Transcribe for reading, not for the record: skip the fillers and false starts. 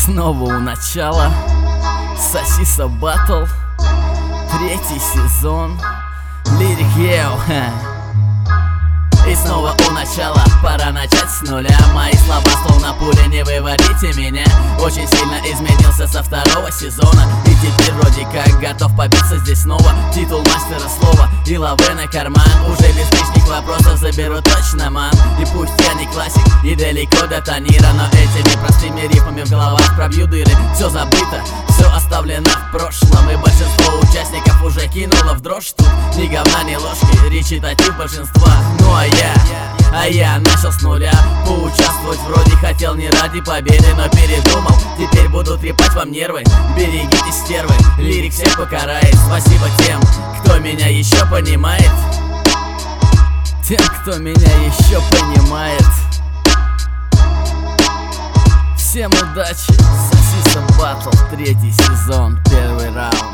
Снова у начала Сосиса Батл, 3-й сезон. Лирик Еу. И снова у начала, пора начать с нуля. Мои слова словно пуля, не выводите меня. Очень сильно изменился со 2-го сезона, и теперь вроде как готов побиться здесь снова. Титул мастера слова и лавы на карман. Уже без лишних вопросов заберу точно, ман. И пусть я не классик и далеко до Танира, но этими простыми рифмами в головах пробью дыры. Все забыто, все оставлено в прошлом, и большинство участников уже кинуло в дрожь. Тут ни говна, ни ложки, речитатив большинства. Ну а я начал с нуля. Поучаствовать вроде хотел не ради победы, но передумал. Теперь буду трепать вам нервы. Берегитесь, стервы, лирик всех покарает. Спасибо тем, кто меня еще понимает. Тем, кто меня еще понимает. Всем удачи. Сосиса Батл, 3-й сезон, 1-й раунд.